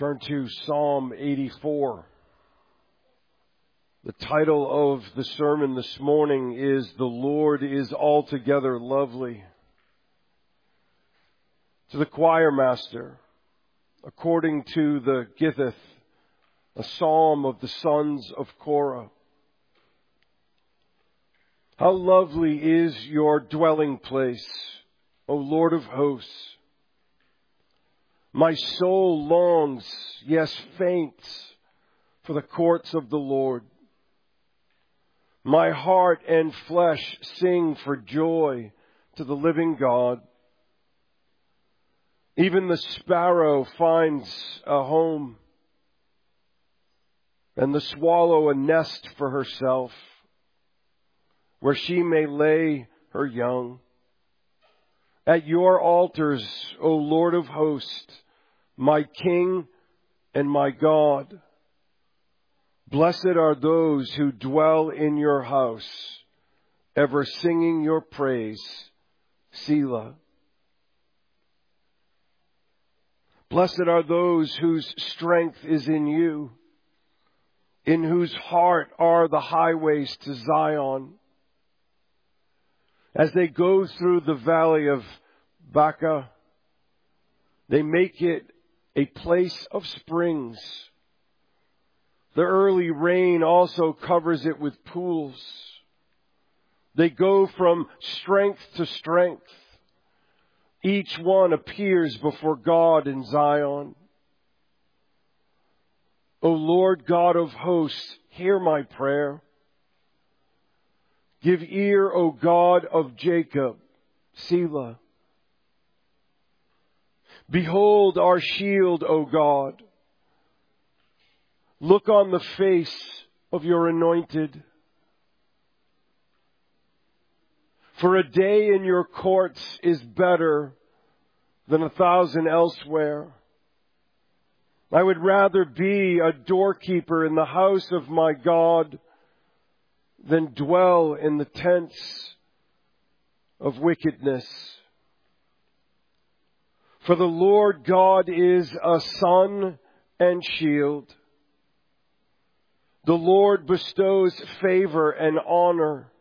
Turn to Psalm 84. The title of the sermon this morning is "The Lord is Altogether Lovely." To the choir master, according to the Gittith, a psalm of the sons of Korah. How lovely is your dwelling place, O Lord of hosts! My soul longs, yes, faints, for the courts of the Lord. My heart and flesh sing for joy to the living God. Even the sparrow finds a home, and the swallow a nest for herself, where she may lay her young. At your altars, O Lord of hosts, my King and my God. Blessed are those who dwell in your house, ever singing your praise. Selah. Blessed are those whose strength is in you, in whose heart are the highways to Zion. As they go through the valley of Baca, they make it a place of springs. The early rain also covers it with pools. They go from strength to strength. Each one appears before God in Zion. O Lord God of hosts, hear my prayer. Give ear, O God of Jacob. Selah. Behold our shield, O God. Look on the face of your anointed. For a day in your courts is better than 1,000 elsewhere. I would rather be a doorkeeper in the house of my God than dwell in the tents of wickedness. For the Lord God is a sun and shield. The Lord bestows favor and honor.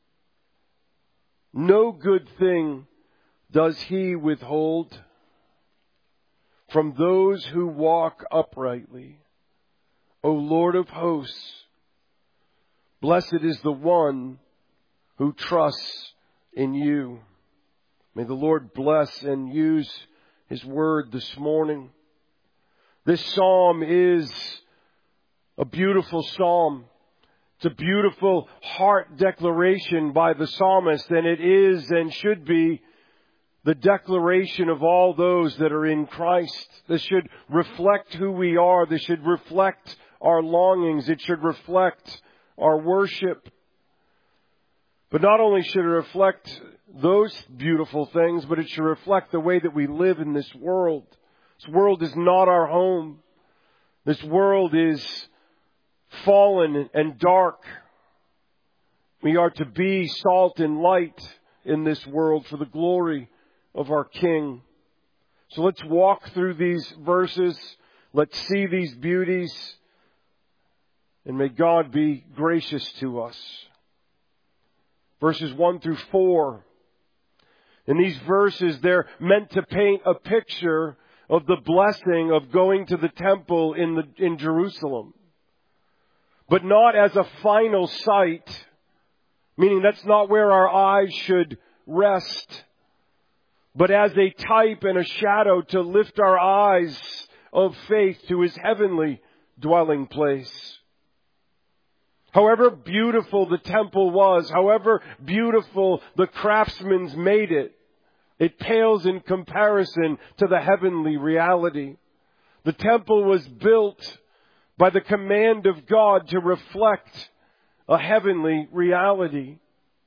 No good thing does He withhold from those who walk uprightly. O Lord of hosts, blessed is the one who trusts in you. May the Lord bless and use His word this morning. This psalm is a beautiful psalm. It's a beautiful heart declaration by the psalmist, and it is and should be the declaration of all those that are in Christ. This should reflect who we are. This should reflect our longings. It should reflect our worship. But not only should it reflect those beautiful things, but it should reflect the way that we live in this world. This world is not our home. This world is fallen and dark. We are to be salt and light in this world for the glory of our King. So let's walk through these verses. Let's see these beauties. And may God be gracious to us. Verses 1 through 4. In these verses, they're meant to paint a picture of the blessing of going to the temple in Jerusalem. But not as a final sight, meaning that's not where our eyes should rest, but as a type and a shadow to lift our eyes of faith to His heavenly dwelling place. However beautiful the temple was, however beautiful the craftsmen made it, it pales in comparison to the heavenly reality. The temple was built by the command of God to reflect a heavenly reality.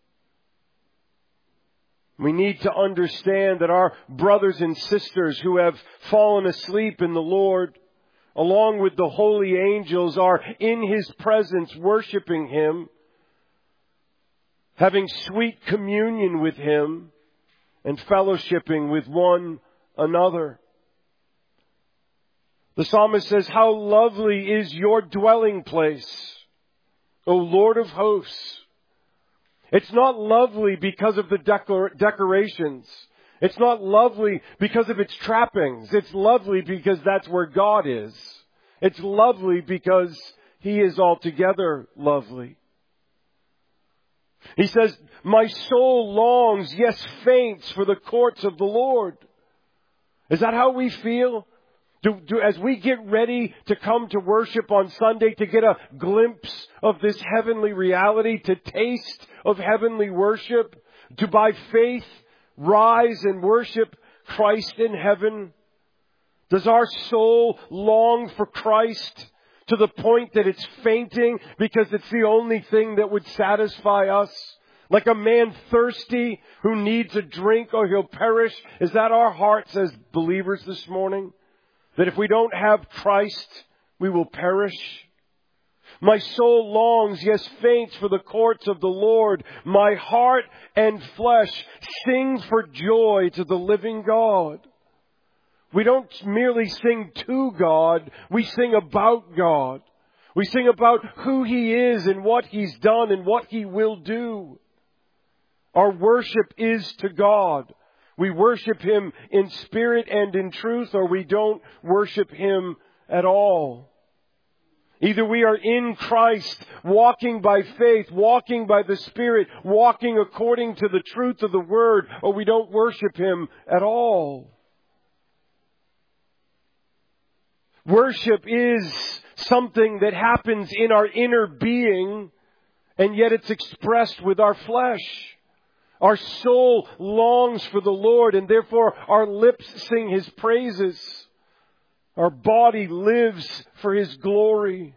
We need to understand that our brothers and sisters who have fallen asleep in the Lord, along with the holy angels, are in His presence worshiping Him, having sweet communion with Him, and fellowshipping with one another. The psalmist says, how lovely is your dwelling place, O Lord of hosts. It's not lovely because of the decorations. It's not lovely because of its trappings. It's lovely because that's where God is. It's lovely because He is altogether lovely. He says, my soul longs, yes, faints for the courts of the Lord. Is that how we feel? As we get ready to come to worship on Sunday, to get a glimpse of this heavenly reality, to taste of heavenly worship, to by faith rise and worship Christ in heaven? Does our soul long for Christ to the point that it's fainting because it's the only thing that would satisfy us? Like a man thirsty who needs a drink or he'll perish. Is that our hearts as believers this morning? That if we don't have Christ, we will perish? My soul longs, yes, faints for the courts of the Lord. My heart and flesh sing for joy to the living God. We don't merely sing to God, we sing about God. We sing about who He is and what He's done and what He will do. Our worship is to God. We worship Him in spirit and in truth, or we don't worship Him at all. Either we are in Christ, walking by faith, walking by the Spirit, walking according to the truth of the Word, or we don't worship Him at all. Worship is something that happens in our inner being, and yet it's expressed with our flesh. Our soul longs for the Lord, and therefore our lips sing His praises. Our body lives for His glory.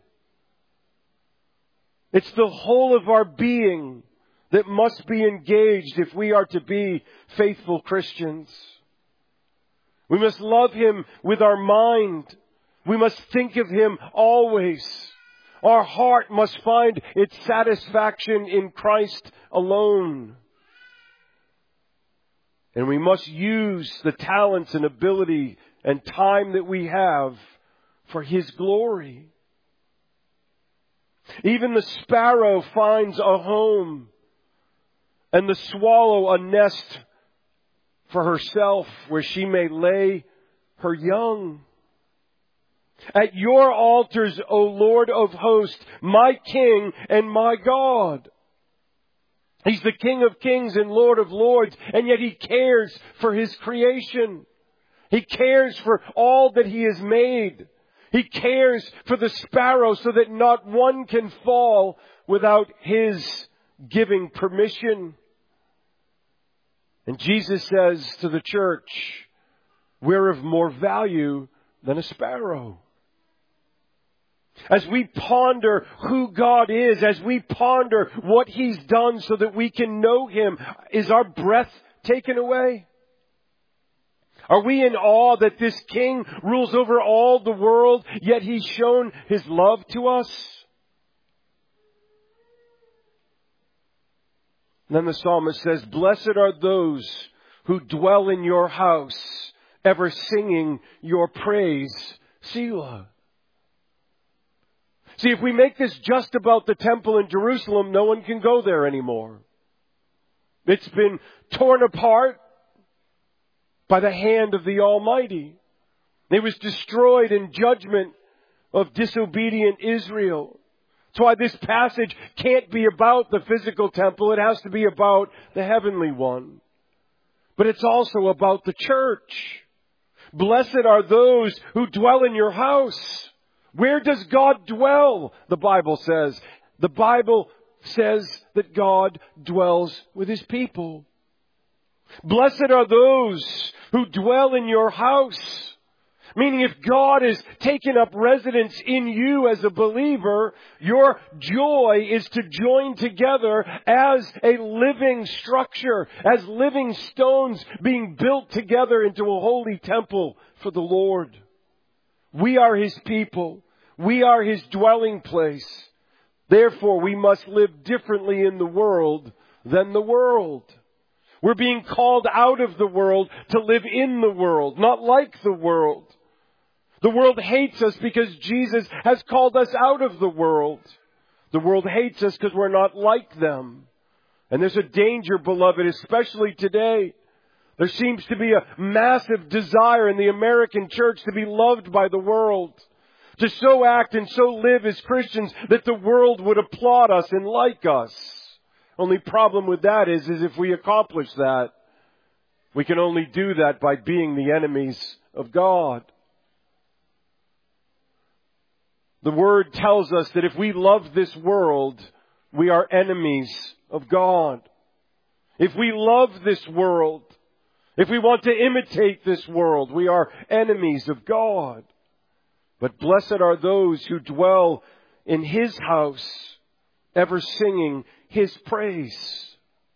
It's the whole of our being that must be engaged if we are to be faithful Christians. We must love Him with our mind. We must think of Him always. Our heart must find its satisfaction in Christ alone. And we must use the talents and ability and time that we have for His glory. Even the sparrow finds a home, and the swallow a nest for herself where she may lay her young. At your altars, O Lord of hosts, my King and my God. He's the King of kings and Lord of lords, and yet He cares for His creation. He cares for all that He has made. He cares for the sparrow so that not one can fall without His giving permission. And Jesus says to the church, we're of more value than a sparrow. As we ponder who God is, as we ponder what He's done so that we can know Him, is our breath taken away? Are we in awe that this King rules over all the world, yet He's shown His love to us? And then the psalmist says, blessed are those who dwell in your house, ever singing your praise, Selah. See, if we make this just about the temple in Jerusalem, no one can go there anymore. It's been torn apart by the hand of the Almighty. It was destroyed in judgment of disobedient Israel. That's why this passage can't be about the physical temple. It has to be about the heavenly one. But it's also about the church. Blessed are those who dwell in your house. Where does God dwell? The Bible says. The Bible says that God dwells with His people. Blessed are those who dwell in your house. Meaning if God has taken up residence in you as a believer, your joy is to join together as a living structure, as living stones being built together into a holy temple for the Lord. We are His people. We are His dwelling place. Therefore, we must live differently in the world than the world. We're being called out of the world to live in the world, not like the world. The world hates us because Jesus has called us out of the world. The world hates us because we're not like them. And there's a danger, beloved, especially today. There seems to be a massive desire in the American church to be loved by the world, to so act and so live as Christians that the world would applaud us and like us. Only problem with that is if we accomplish that, we can only do that by being the enemies of God. The Word tells us that if we love this world, we are enemies of God. If we love this world, if we want to imitate this world, we are enemies of God. But blessed are those who dwell in His house, ever singing His praise.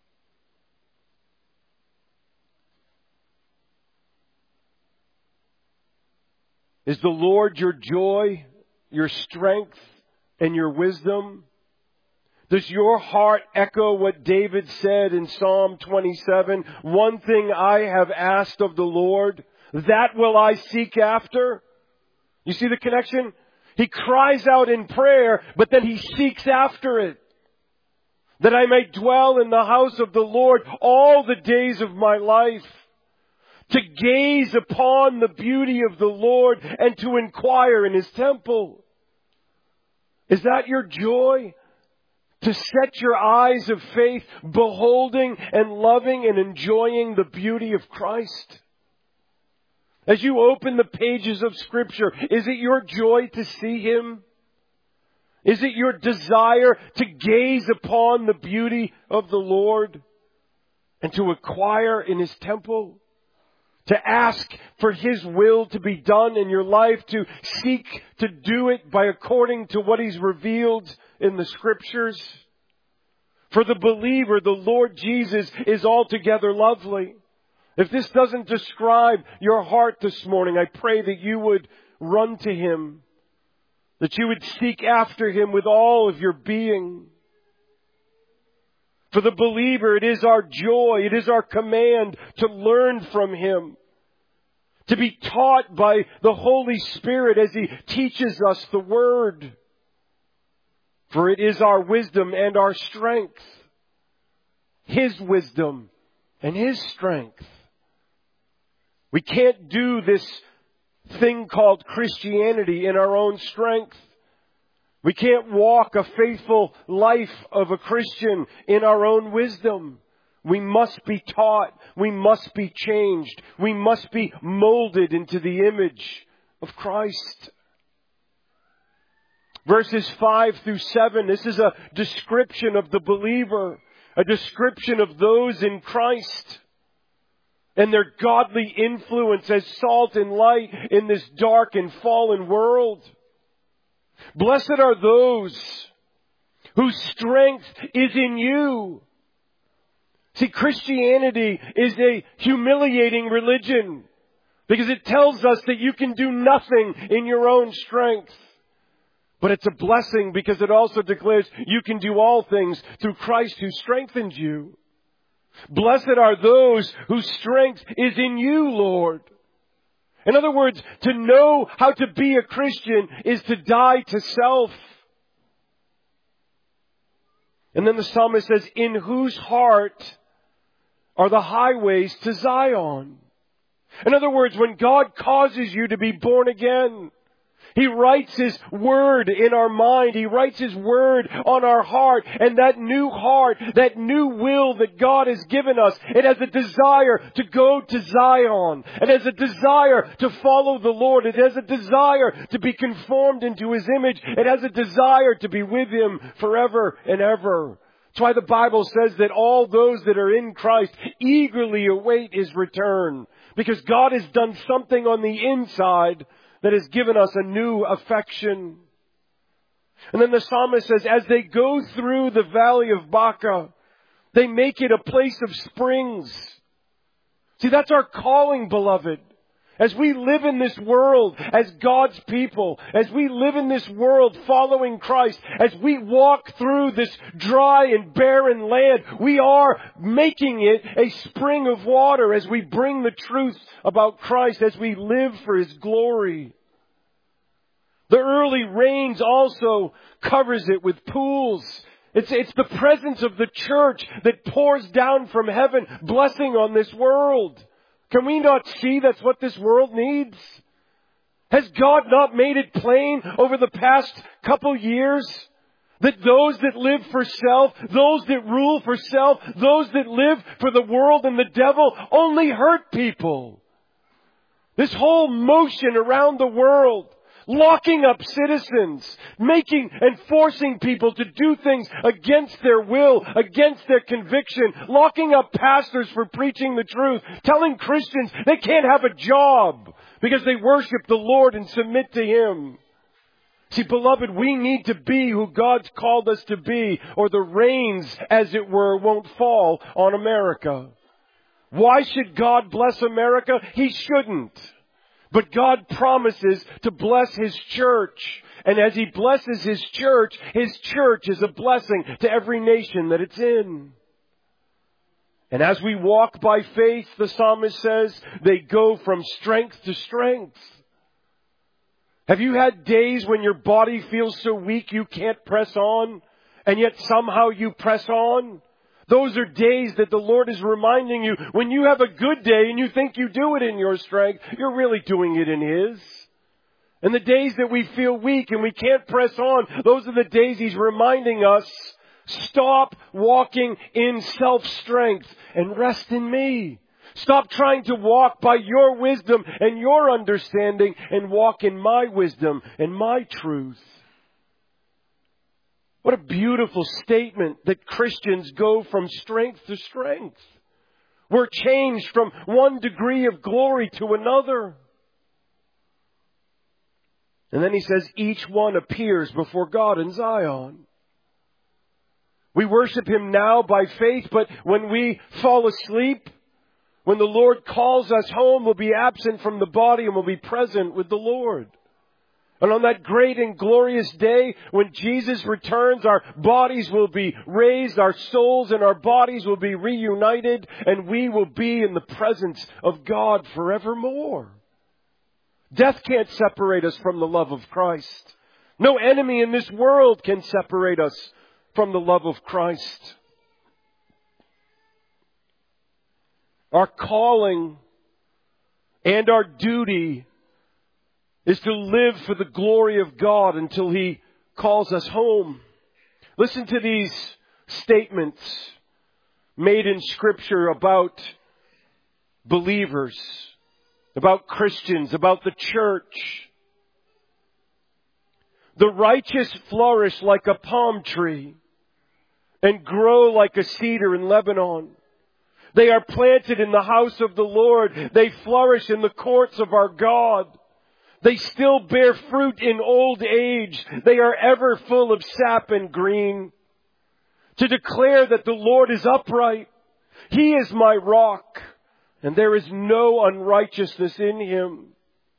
Is the Lord your joy, your strength, and your wisdom? Does your heart echo what David said in Psalm 27? One thing I have asked of the Lord, that will I seek after. You see the connection? He cries out in prayer, but then he seeks after it. That I may dwell in the house of the Lord all the days of my life. To gaze upon the beauty of the Lord and to inquire in His temple. Is that your joy? To set your eyes of faith beholding and loving and enjoying the beauty of Christ? As you open the pages of Scripture, is it your joy to see Him? Is it your desire to gaze upon the beauty of the Lord and to acquire in His temple? To ask for His will to be done in your life, to seek to do it by according to what He's revealed in the Scriptures. For the believer, the Lord Jesus is altogether lovely. If this doesn't describe your heart this morning, I pray that you would run to Him, that you would seek after Him with all of your being. For the believer, it is our joy, it is our command to learn from Him, to be taught by the Holy Spirit as He teaches us the Word. For it is our wisdom and our strength, His wisdom and His strength. We can't do this thing called Christianity in our own strength. We can't walk a faithful life of a Christian in our own wisdom. We must be taught. We must be changed. We must be molded into the image of Christ. Verses 5 through 7, this is a description of the believer, a description of those in Christ and their godly influence as salt and light in this dark and fallen world. Blessed are those whose strength is in you. See, Christianity is a humiliating religion because it tells us that you can do nothing in your own strength. But it's a blessing because it also declares you can do all things through Christ who strengthens you. Blessed are those whose strength is in you, Lord. In other words, to know how to be a Christian is to die to self. And then the psalmist says, in whose heart are the highways to Zion? In other words, when God causes you to be born again, He writes His Word in our mind. He writes His Word on our heart. And that new heart, that new will that God has given us, it has a desire to go to Zion. It has a desire to follow the Lord. It has a desire to be conformed into His image. It has a desire to be with Him forever and ever. That's why the Bible says that all those that are in Christ eagerly await His return. Because God has done something on the inside that has given us a new affection. And then the psalmist says, as they go through the valley of Baca, they make it a place of springs. See, that's our calling, beloved. As we live in this world as God's people, as we live in this world following Christ, as we walk through this dry and barren land, we are making it a spring of water as we bring the truth about Christ, as we live for His glory. The early rains also covers it with pools. It's the presence of the church that pours down from heaven, blessing on this world. Can we not see that's what this world needs? Has God not made it plain over the past couple years that those that live for self, those that rule for self, those that live for the world and the devil only hurt people? This whole motion around the world, locking up citizens, making and forcing people to do things against their will, against their conviction, locking up pastors for preaching the truth, telling Christians they can't have a job because they worship the Lord and submit to Him. See, beloved, we need to be who God's called us to be, or the rains, as it were, won't fall on America. Why should God bless America? He shouldn't. But God promises to bless His church. And as He blesses His church is a blessing to every nation that it's in. And as we walk by faith, the psalmist says, they go from strength to strength. Have you had days when your body feels so weak you can't press on, and yet somehow you press on? Those are days that the Lord is reminding you, when you have a good day and you think you do it in your strength, you're really doing it in His. And the days that we feel weak and we can't press on, those are the days He's reminding us, stop walking in self-strength and rest in me. Stop trying to walk by your wisdom and your understanding and walk in my wisdom and my truth. What a beautiful statement that Christians go from strength to strength. We're changed from one degree of glory to another. And then he says, each one appears before God in Zion. We worship Him now by faith, but when we fall asleep, when the Lord calls us home, we'll be absent from the body and we'll be present with the Lord. And on that great and glorious day, when Jesus returns, our bodies will be raised, our souls and our bodies will be reunited, and we will be in the presence of God forevermore. Death can't separate us from the love of Christ. No enemy in this world can separate us from the love of Christ. Our calling and our duty is to live for the glory of God until He calls us home. Listen to these statements made in Scripture about believers, about Christians, about the church. The righteous flourish like a palm tree and grow like a cedar in Lebanon. They are planted in the house of the Lord. They flourish in the courts of our God. They still bear fruit in old age. They are ever full of sap and green. To declare that the Lord is upright. He is my rock, and there is no unrighteousness in Him.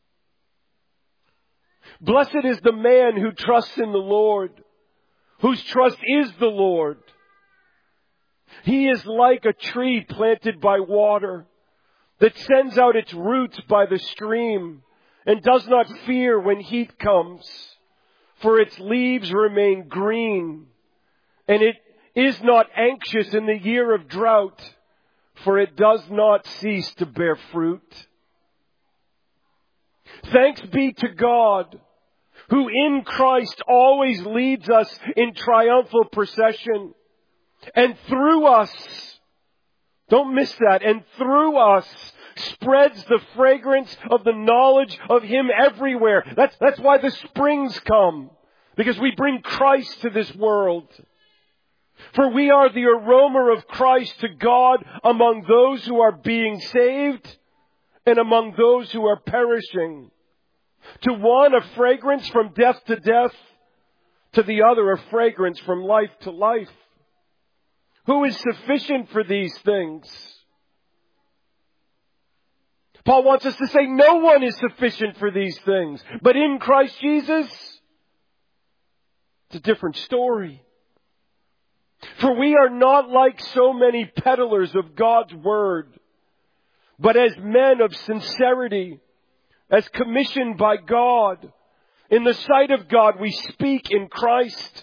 Blessed is the man who trusts in the Lord, whose trust is the Lord. He is like a tree planted by water that sends out its roots by the stream and does not fear when heat comes, for its leaves remain green, and it is not anxious in the year of drought, for it does not cease to bear fruit. Thanks be to God, who in Christ always leads us in triumphal procession, and through us, don't miss that, and through us spreads the fragrance of the knowledge of Him everywhere. That's why the springs come, because we bring Christ to this world. For we are the aroma of Christ to God among those who are being saved and among those who are perishing. To one, a fragrance from death to death. To the other, a fragrance from life to life. Who is sufficient for these things? Paul wants us to say no one is sufficient for these things. But in Christ Jesus, it's a different story. For we are not like so many peddlers of God's word, but as men of sincerity, as commissioned by God, In the sight of God, we speak in Christ.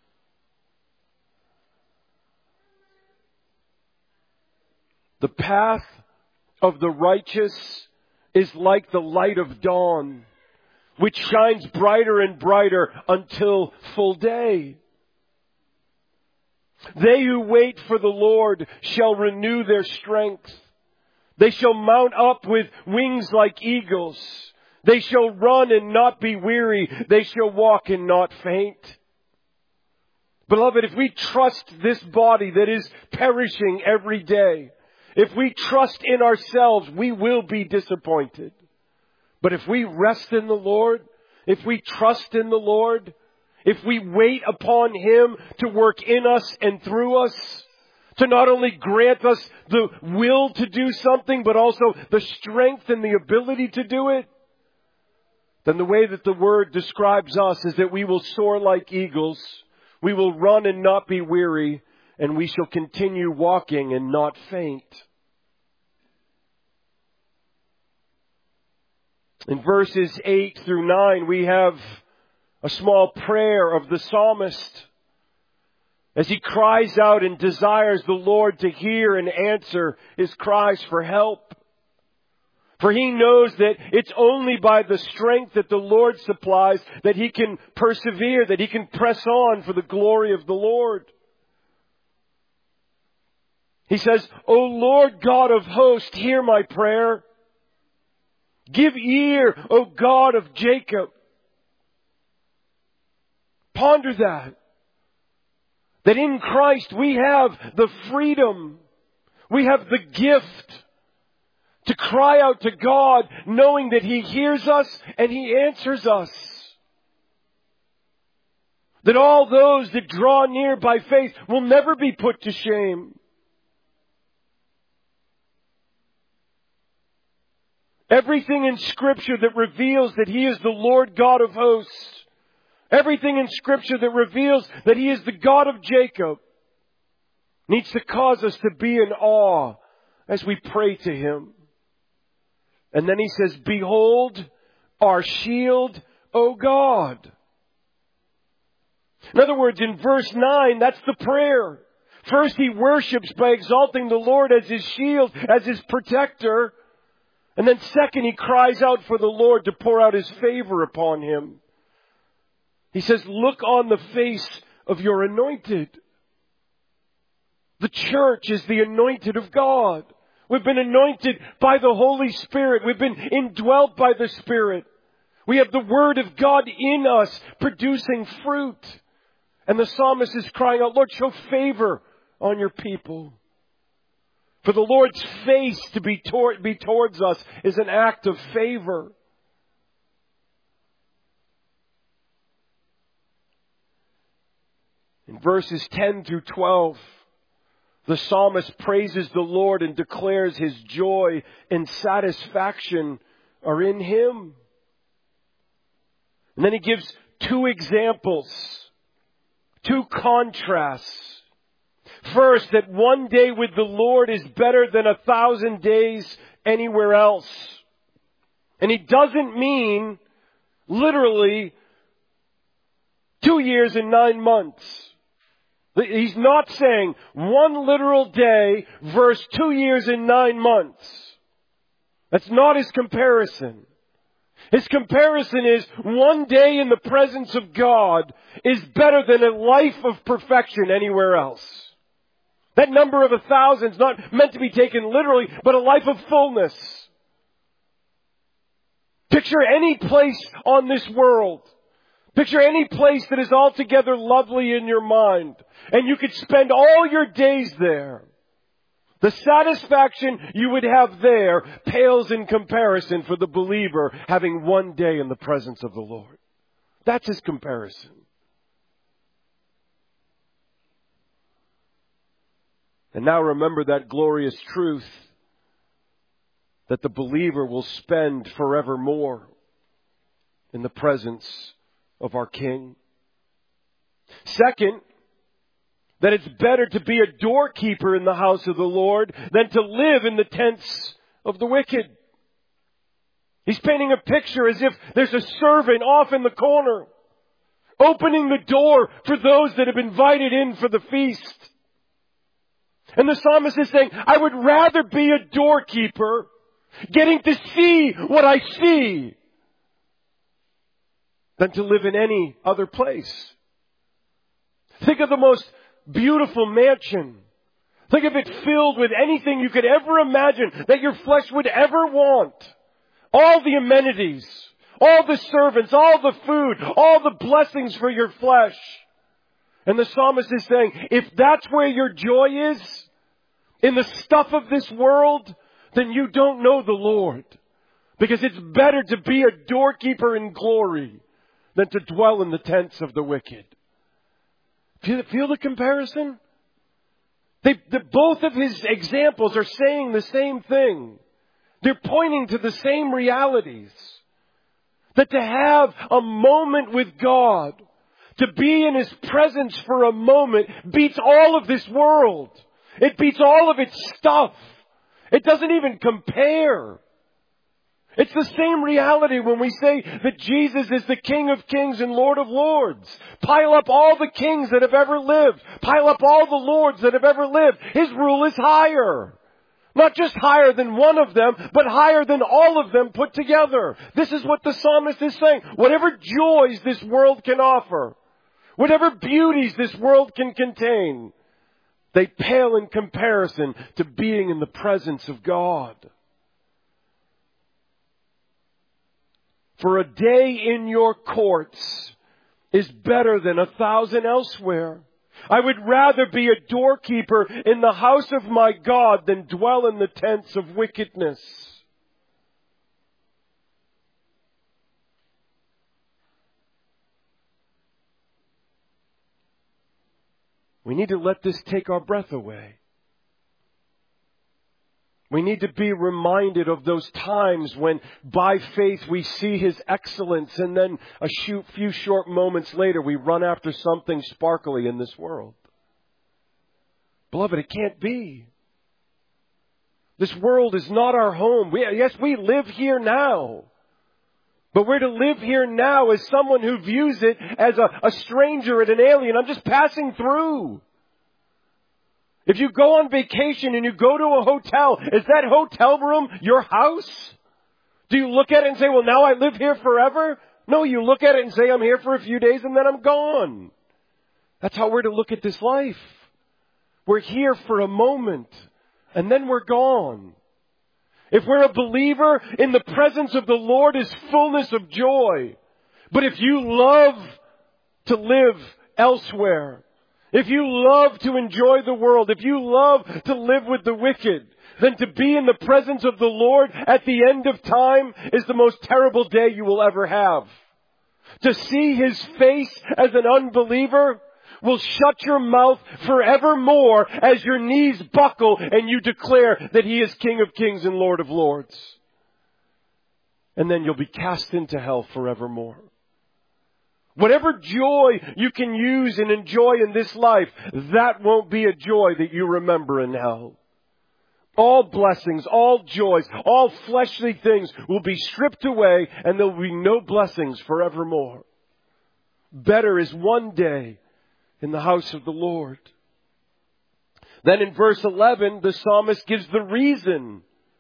The path of the righteous is like the light of dawn, which shines brighter and brighter until full day. They who wait for the Lord shall renew their strength. They shall mount up with wings like eagles. They shall run and not be weary. They shall walk and not faint. Beloved, if we trust this body that is perishing every day, if we trust in ourselves, we will be disappointed. But if we rest in the Lord, if we trust in the Lord, if we wait upon Him to work in us and through us, to not only grant us the will to do something, but also the strength and the ability to do it, then the way that the Word describes us is that we will soar like eagles, we will run and not be weary, and we shall continue walking and not faint. In verses 8 through 9, we have a small prayer of the psalmist as he cries out and desires the Lord to hear and answer his cries for help. For he knows that it's only by the strength that the Lord supplies that he can persevere, that he can press on for the glory of the Lord. He says, O Lord God of hosts, hear my prayer. Give ear, O God of Jacob. Ponder that. That in Christ we have the freedom, we have the gift to cry out to God, knowing that He hears us and He answers us. That all those that draw near by faith will never be put to shame. Everything in Scripture that reveals that He is the Lord God of hosts, everything in Scripture that reveals that He is the God of Jacob, needs to cause us to be in awe as we pray to Him. And then He says, Behold our shield, O God. In other words, in verse 9, that's the prayer. First, he worships by exalting the Lord as his shield, as his protector. And then second, he cries out for the Lord to pour out His favor upon him. He says, look on the face of your anointed. The church is the anointed of God. We've been anointed by the Holy Spirit. We've been indwelt by the Spirit. We have the Word of God in us, producing fruit. And the psalmist is crying out, Lord, show favor on your people. For the Lord's face to be towards us is an act of favor. In verses 10 through 12, the psalmist praises the Lord and declares his joy and satisfaction are in Him. And then he gives two examples, two contrasts. First, that one day with the Lord is better than 1,000 days anywhere else. And he doesn't mean literally 2 years and 9 months. He's not saying one literal day versus 2 years and 9 months. That's not his comparison. His comparison is one day in the presence of God is better than a life of perfection anywhere else. That number of 1,000 is not meant to be taken literally, but a life of fullness. Picture any place on this world. Picture any place that is altogether lovely in your mind. And you could spend all your days there. The satisfaction you would have there pales in comparison for the believer having one day in the presence of the Lord. That's his comparison. And now remember that glorious truth that the believer will spend forevermore in the presence of our King. Second, that it's better to be a doorkeeper in the house of the Lord than to live in the tents of the wicked. He's painting a picture as if there's a servant off in the corner, opening the door for those that have invited in for the feast. And the psalmist is saying, I would rather be a doorkeeper, getting to see what I see, than to live in any other place. Think of the most beautiful mansion. Think of it filled with anything you could ever imagine that your flesh would ever want. All the amenities, all the servants, all the food, all the blessings for your flesh. And the psalmist is saying, if that's where your joy is, in the stuff of this world, then you don't know the Lord. Because it's better to be a doorkeeper in glory than to dwell in the tents of the wicked. Feel the comparison? Both of his examples are saying the same thing. They're pointing to the same realities. That to have a moment with God, to be in His presence for a moment, beats all of this world. It beats all of its stuff. It doesn't even compare. It's the same reality when we say that Jesus is the King of Kings and Lord of Lords. Pile up all the kings that have ever lived. Pile up all the lords that have ever lived. His rule is higher. Not just higher than one of them, but higher than all of them put together. This is what the psalmist is saying. Whatever joys this world can offer, whatever beauties this world can contain, they pale in comparison to being in the presence of God. For a day in your courts is better than 1,000 elsewhere. I would rather be a doorkeeper in the house of my God than dwell in the tents of wickedness. We need to let this take our breath away. We need to be reminded of those times when by faith we see His excellence and then a few short moments later we run after something sparkly in this world. Beloved, it can't be. This world is not our home. Yes, we live here now. But we're to live here now as someone who views it as a stranger and an alien. I'm just passing through. If you go on vacation and you go to a hotel, is that hotel room your house? Do you look at it and say, well, now I live here forever? No, you look at it and say, I'm here for a few days and then I'm gone. That's how we're to look at this life. We're here for a moment and then we're gone. If we're a believer, in the presence of the Lord is fullness of joy. But if you love to live elsewhere, if you love to enjoy the world, if you love to live with the wicked, then to be in the presence of the Lord at the end of time is the most terrible day you will ever have. To see His face as an unbeliever will shut your mouth forevermore as your knees buckle and you declare that He is King of Kings and Lord of Lords. And then you'll be cast into hell forevermore. Whatever joy you can use and enjoy in this life, that won't be a joy that you remember in hell. All blessings, all joys, all fleshly things will be stripped away and there will be no blessings forevermore. Better is one day in the house of the Lord. Then in verse 11, the psalmist gives the reason.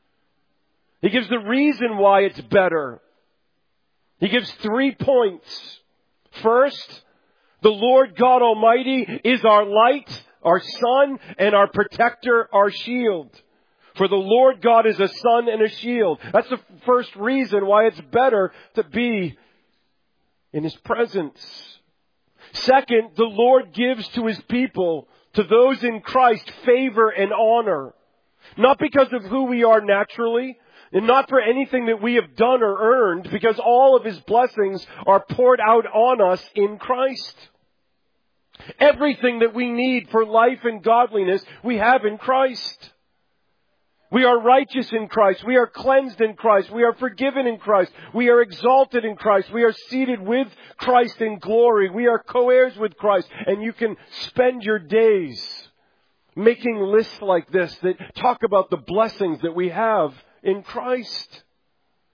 He gives the reason why it's better. He gives 3 points. First, the Lord God Almighty is our light, our sun, and our protector, our shield. For the Lord God is a sun and a shield. That's the first reason why it's better to be in His presence. Second, the Lord gives to His people, to those in Christ, favor and honor. Not because of who we are naturally, and not for anything that we have done or earned, because all of His blessings are poured out on us in Christ. Everything that we need for life and godliness, we have in Christ. We are righteous in Christ. We are cleansed in Christ. We are forgiven in Christ. We are exalted in Christ. We are seated with Christ in glory. We are co-heirs with Christ. And you can spend your days making lists like this that talk about the blessings that we have in Christ.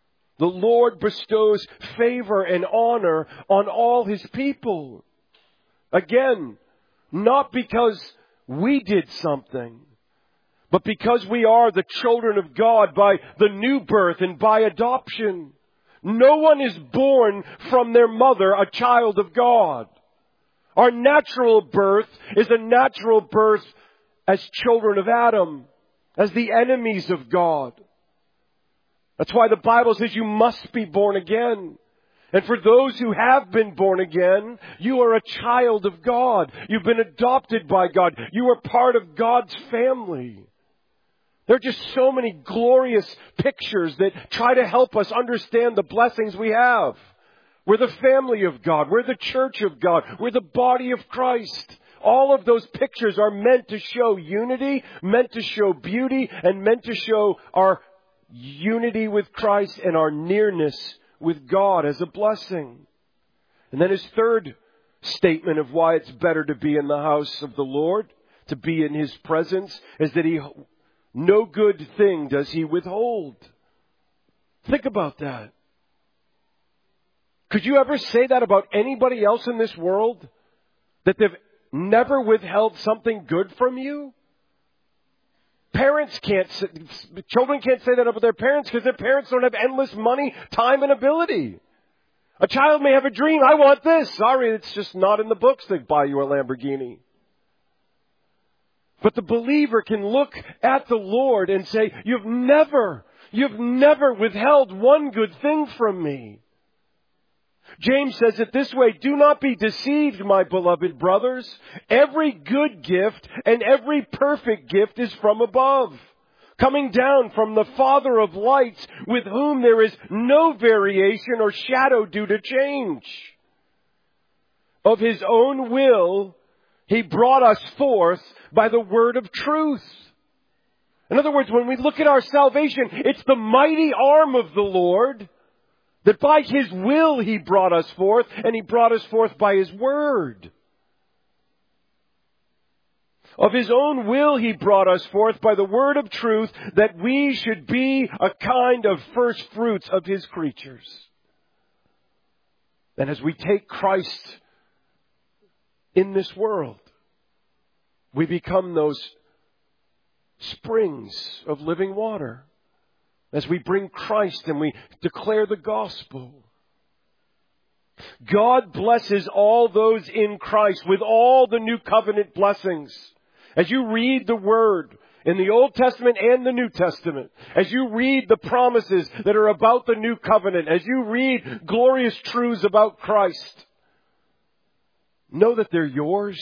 The Lord bestows favor and honor on all His people. Again, not because we did something, but because we are the children of God by the new birth and by adoption. No one is born from their mother a child of God. Our natural birth is a natural birth as children of Adam, as the enemies of God. That's why the Bible says you must be born again. And for those who have been born again, you are a child of God. You've been adopted by God. You are part of God's family. There are just so many glorious pictures that try to help us understand the blessings we have. We're the family of God. We're the church of God. We're the body of Christ. All of those pictures are meant to show unity, meant to show beauty, and meant to show our unity with Christ and our nearness with God as a blessing. And then his third statement of why it's better to be in the house of the Lord, to be in His presence, is that no good thing does He withhold. Think about that. Could you ever say that about anybody else in this world? That they've never withheld something good from you? Children can't say that about their parents because their parents don't have endless money, time, and ability. A child may have a dream. I want this. Sorry, it's just not in the books that buy you a Lamborghini. But the believer can look at the Lord and say, you've never withheld one good thing from me. James says it this way, do not be deceived, my beloved brothers. Every good gift and every perfect gift is from above, coming down from the Father of lights, with whom there is no variation or shadow due to change. Of His own will, He brought us forth by the word of truth. In other words, when we look at our salvation, it's the mighty arm of the Lord that by His will He brought us forth, and He brought us forth by His word. Of His own will He brought us forth by the word of truth, that we should be a kind of first fruits of His creatures. And as we take Christ in this world, we become those springs of living water. As we bring Christ and we declare the gospel. God blesses all those in Christ with all the new covenant blessings. As you read the Word in the Old Testament and the New Testament, as you read the promises that are about the new covenant, as you read glorious truths about Christ, know that they're yours.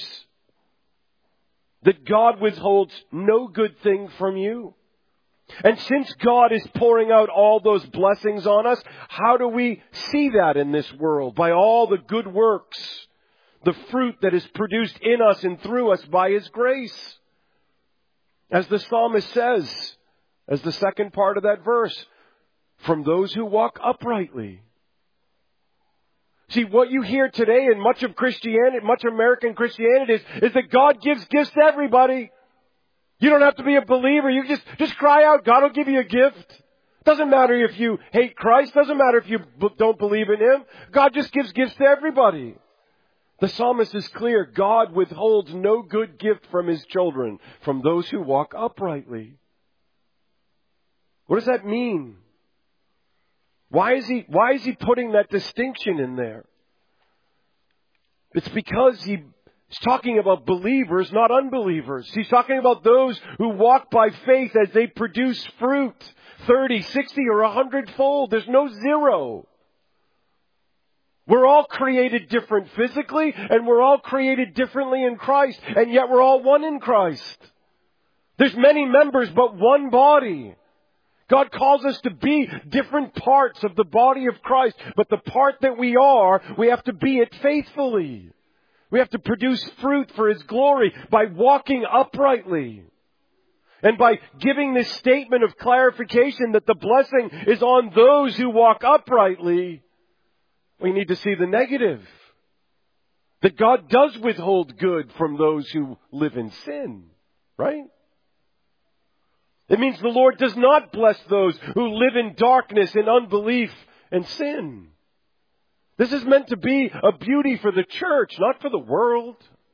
That God withholds no good thing from you. And since God is pouring out all those blessings on us, how do we see that in this world? By all the good works, the fruit that is produced in us and through us by His grace. As the psalmist says, as the second part of that verse, from those who walk uprightly. See, what you hear today in much of Christianity, much American Christianity is that God gives gifts to everybody. You don't have to be a believer. You just cry out. God will give you a gift. Doesn't matter if you hate Christ. Doesn't matter if you don't believe in Him. God just gives gifts to everybody. The psalmist is clear. God withholds no good gift from His children, from those who walk uprightly. What does that mean? Why is he putting that distinction in there? It's because He's talking about believers, not unbelievers. He's talking about those who walk by faith as they produce fruit, 30, 60, or 100-fold. There's no zero. We're all created different physically, and we're all created differently in Christ, and yet we're all one in Christ. There's many members, but one body. God calls us to be different parts of the body of Christ, but the part that we are, we have to be it faithfully. We have to produce fruit for His glory by walking uprightly. And by giving this statement of clarification that the blessing is on those who walk uprightly, we need to see the negative. That God does withhold good from those who live in sin. Right? It means the Lord does not bless those who live in darkness and unbelief and sin. This is meant to be a beauty for the church, not for the world.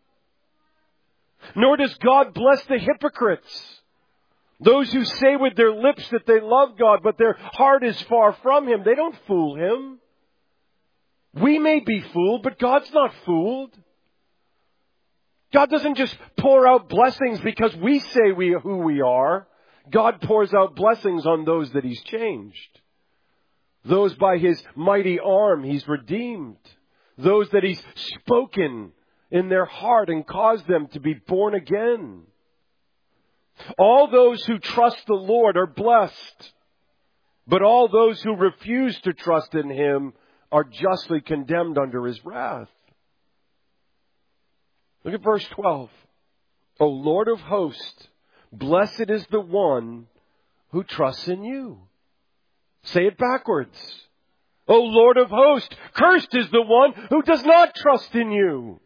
Nor does God bless the hypocrites, those who say with their lips that they love God, but their heart is far from Him. They don't fool Him. We may be fooled, but God's not fooled. God doesn't just pour out blessings because we say who we are. God pours out blessings on those that He's changed. Those by His mighty arm He's redeemed. Those that He's spoken in their heart and caused them to be born again. All those who trust the Lord are blessed. But all those who refuse to trust in Him are justly condemned under His wrath. Look at verse 12. O Lord of hosts, blessed is the one who trusts in You. Say it backwards. O Lord of hosts, cursed is the one who does not trust in You.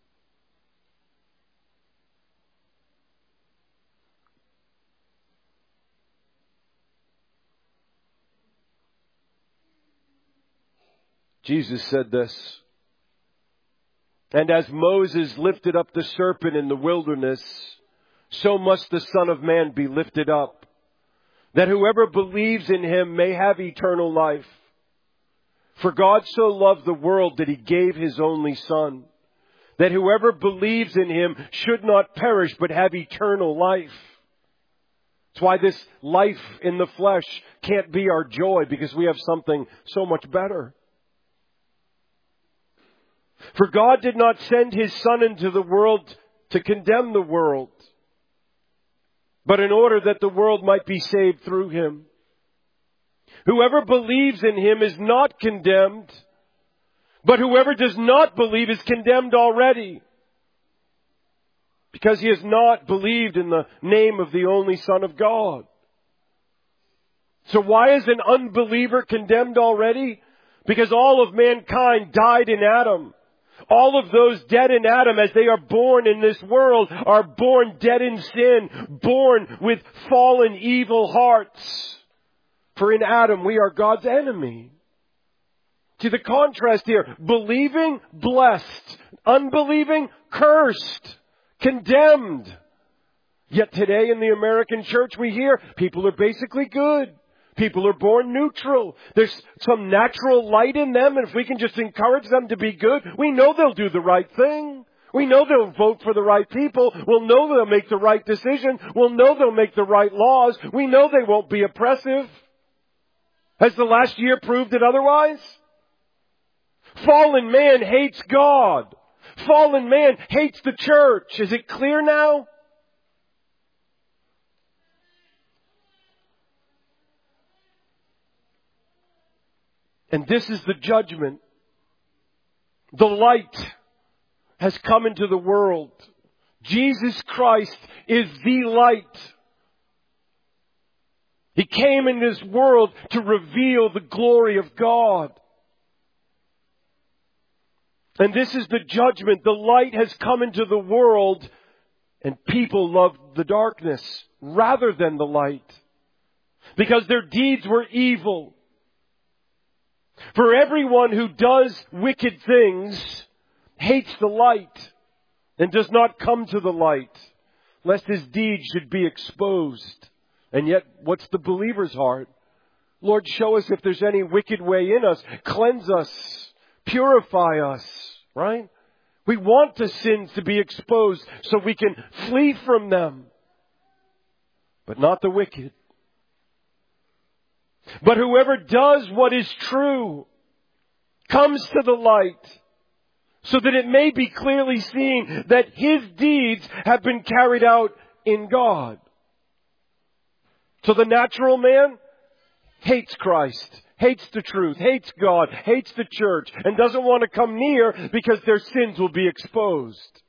Jesus said this, and as Moses lifted up the serpent in the wilderness, so must the Son of Man be lifted up, that whoever believes in Him may have eternal life. For God so loved the world that He gave His only Son, that whoever believes in Him should not perish but have eternal life. That's why this life in the flesh can't be our joy, because we have something so much better. For God did not send His Son into the world to condemn the world, but in order that the world might be saved through Him. Whoever believes in Him is not condemned, but whoever does not believe is condemned already, because he has not believed in the name of the only Son of God. So why is an unbeliever condemned already? Because all of mankind died in Adam. All of those dead in Adam, as they are born in this world, are born dead in sin, born with fallen evil hearts. For in Adam we are God's enemy. See the contrast here. Believing, blessed. Unbelieving, cursed. Condemned. Yet today in the American church we hear people are basically good. People are born neutral. There's some natural light in them, and if we can just encourage them to be good, we know they'll do the right thing. We know they'll vote for the right people. We'll know they'll make the right decision. We'll know they'll make the right laws. We know they won't be oppressive. Has the last year proved it otherwise? Fallen man hates God. Fallen man hates the church. Is it clear now? And this is the judgment. The light has come into the world. Jesus Christ is the light. He came in this world to reveal the glory of God. And this is the judgment. The light has come into the world, and people loved the darkness rather than the light, because their deeds were evil. For everyone who does wicked things hates the light and does not come to the light, lest his deeds should be exposed. And yet, what's the believer's heart? Lord, show us if there's any wicked way in us. Cleanse us. Purify us. Right? We want the sins to be exposed so we can flee from them. But not the wicked. But whoever does what is true comes to the light, so that it may be clearly seen that his deeds have been carried out in God. So the natural man hates Christ, hates the truth, hates God, hates the church, and doesn't want to come near because their sins will be exposed.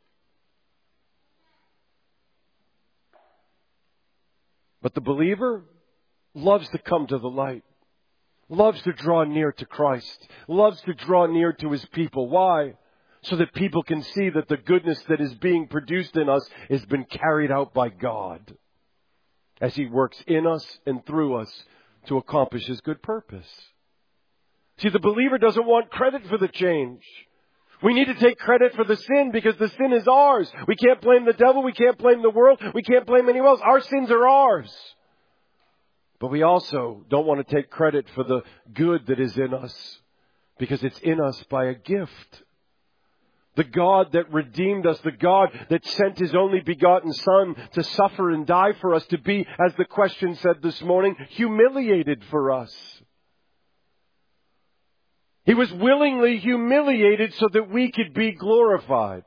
But the believer loves to come to the light, loves to draw near to Christ, loves to draw near to His people. Why? So that people can see that the goodness that is being produced in us has been carried out by God as He works in us and through us to accomplish His good purpose. See, the believer doesn't want credit for the change. We need to take credit for the sin because the sin is ours. We can't blame the devil. We can't blame the world. We can't blame anyone else. Our sins are ours. But we also don't want to take credit for the good that is in us because it's in us by a gift. The God that redeemed us, the God that sent His only begotten Son to suffer and die for us, to be, as the question said this morning, humiliated for us. He was willingly humiliated so that we could be glorified.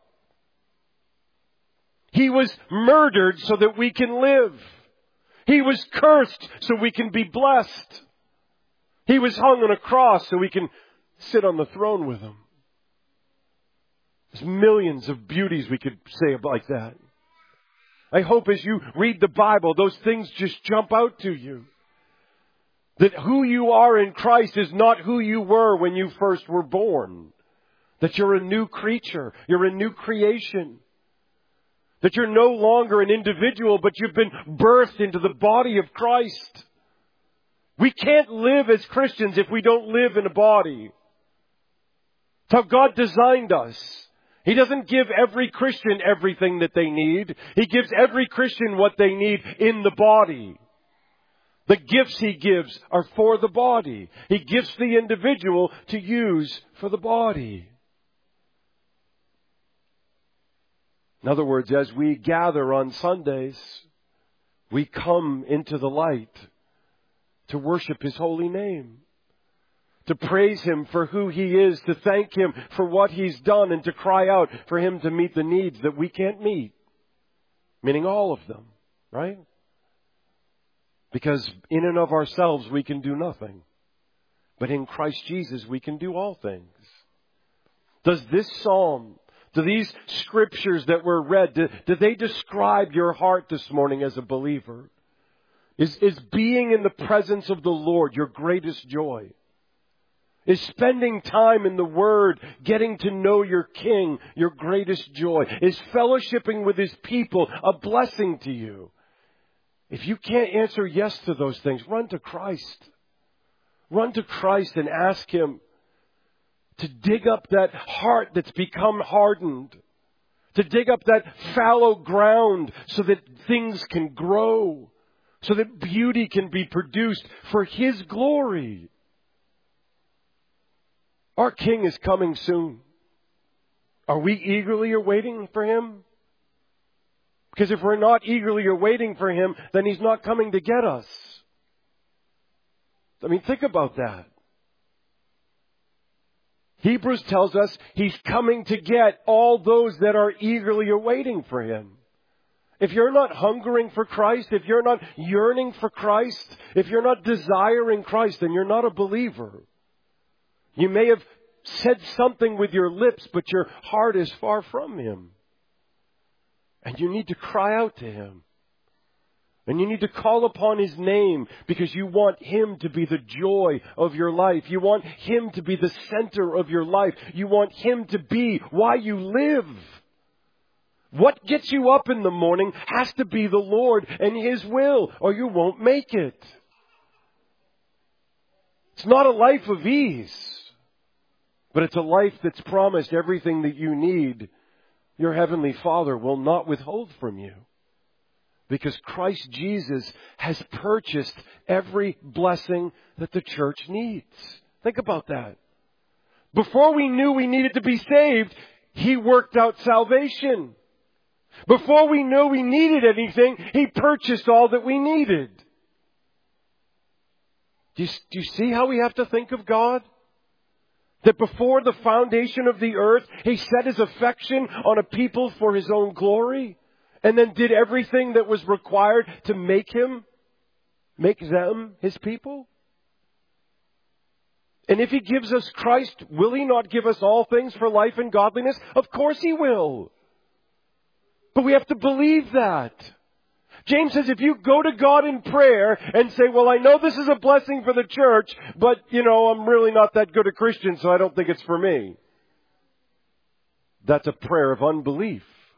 He was murdered so that we can live. He was cursed so we can be blessed. He was hung on a cross so we can sit on the throne with Him. There's millions of beauties we could say like that. I hope as you read the Bible, those things just jump out to you. That who you are in Christ is not who you were when you first were born. That you're a new creature. You're a new creation. That you're no longer an individual, but you've been birthed into the body of Christ. We can't live as Christians if we don't live in a body. It's how God designed us. He doesn't give every Christian everything that they need. He gives every Christian what they need in the body. The gifts He gives are for the body. He gives the individual to use for the body. In other words, as we gather on Sundays, we come into the light to worship His holy name, to praise Him for who He is, to thank Him for what He's done, and to cry out for Him to meet the needs that we can't meet. Meaning all of them, right? Because in and of ourselves we can do nothing. But in Christ Jesus we can do all things. Does this psalm, do these scriptures that were read, do they describe your heart this morning as a believer? Is being in the presence of the Lord your greatest joy? Is spending time in the Word, getting to know your King, your greatest joy? Is fellowshipping with His people a blessing to you? If you can't answer yes to those things, run to Christ. Run to Christ and ask Him to dig up that heart that's become hardened. To dig up that fallow ground so that things can grow. So that beauty can be produced for His glory. Our King is coming soon. Are we eagerly awaiting for Him? Because if we're not eagerly awaiting for Him, then He's not coming to get us. I mean, think about that. Hebrews tells us He's coming to get all those that are eagerly awaiting for Him. If you're not hungering for Christ, if you're not yearning for Christ, if you're not desiring Christ, then you're not a believer. You may have said something with your lips, but your heart is far from Him. And you need to cry out to Him. And you need to call upon His name because you want Him to be the joy of your life. You want Him to be the center of your life. You want Him to be why you live. What gets you up in the morning has to be the Lord and His will, or you won't make it. It's not a life of ease, but it's a life that's promised everything that you need. Your Heavenly Father will not withhold from you. Because Christ Jesus has purchased every blessing that the church needs. Think about that. Before we knew we needed to be saved, He worked out salvation. Before we knew we needed anything, He purchased all that we needed. Do you see how we have to think of God? That before the foundation of the earth, He set His affection on a people for His own glory, and then did everything that was required to make them His people. And if He gives us Christ, will He not give us all things for life and godliness? Of course He will. But we have to believe that. James says if you go to God in prayer and say, well, I know this is a blessing for the church, but, I'm really not that good a Christian, so I don't think it's for me. That's a prayer of unbelief.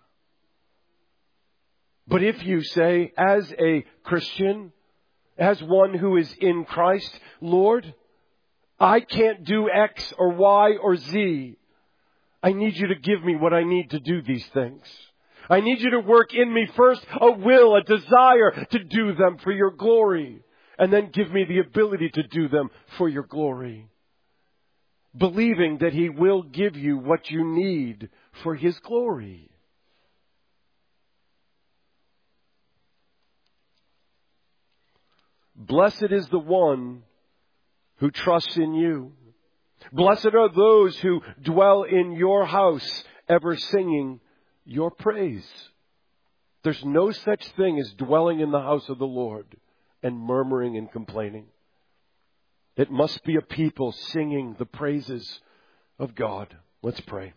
But if you say, as a Christian, as one who is in Christ, Lord, I can't do X or Y or Z. I need you to give me what I need to do these things. I need you to work in me first a will, a desire to do them for your glory. And then give me the ability to do them for your glory. Believing that He will give you what you need for His glory. Blessed is the one who trusts in you. Blessed are those who dwell in your house, ever singing your praise. There's no such thing as dwelling in the house of the Lord and murmuring and complaining. It must be a people singing the praises of God. Let's pray.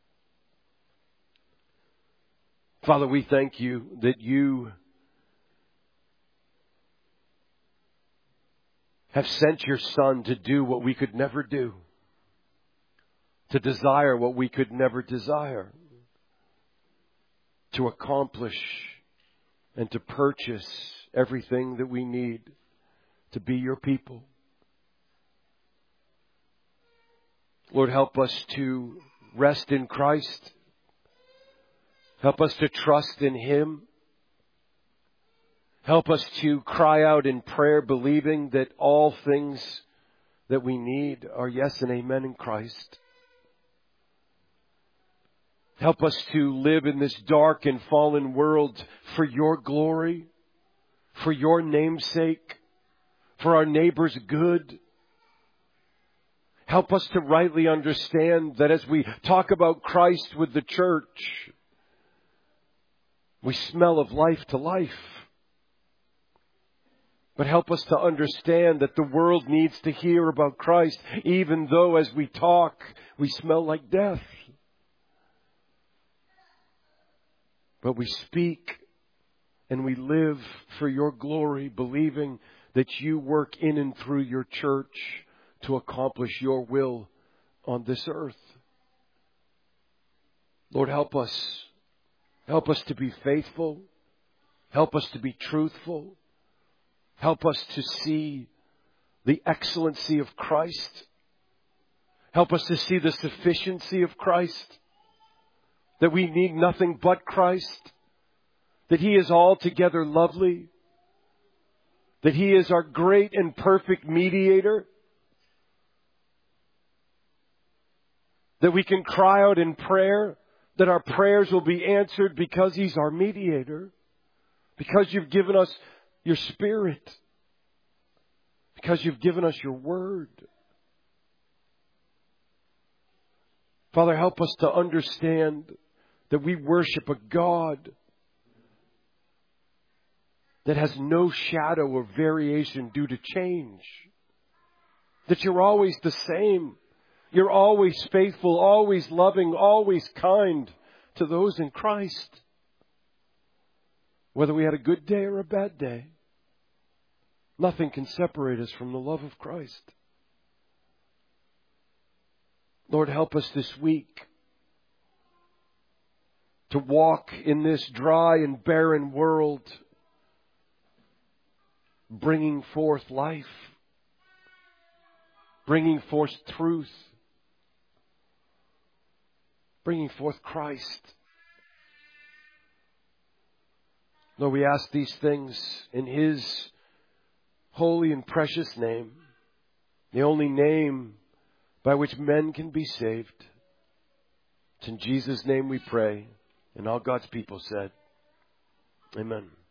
Father, we thank you that you have sent your Son to do what we could never do, to desire what we could never desire, to accomplish and to purchase everything that we need to be your people. Lord, help us to rest in Christ. Help us to trust in Him. Help us to cry out in prayer, believing that all things that we need are yes and amen in Christ. Help us to live in this dark and fallen world for your glory, for your name's sake, for our neighbor's good. Help us to rightly understand that as we talk about Christ with the church, we smell of life to life. But help us to understand that the world needs to hear about Christ, even though as we talk, we smell like death. But we speak and we live for your glory, believing that you work in and through your church to accomplish your will on this earth. Lord, help us. Help us to be faithful. Help us to be truthful. Help us to see the excellency of Christ. Help us to see the sufficiency of Christ. That we need nothing but Christ. That He is altogether lovely. That He is our great and perfect mediator. That we can cry out in prayer. That our prayers will be answered because He's our mediator. Because you've given us your Spirit. Because you've given us your Word. Father, help us to understand that we worship a God that has no shadow of variation due to change. That you're always the same. You're always faithful, always loving, always kind to those in Christ. Whether we had a good day or a bad day, nothing can separate us from the love of Christ. Lord, help us this week to walk in this dry and barren world, bringing forth life, bringing forth truth, bringing forth Christ. Lord, we ask these things in His holy and precious name, the only name by which men can be saved. It's in Jesus' name we pray. And all God's people said, Amen.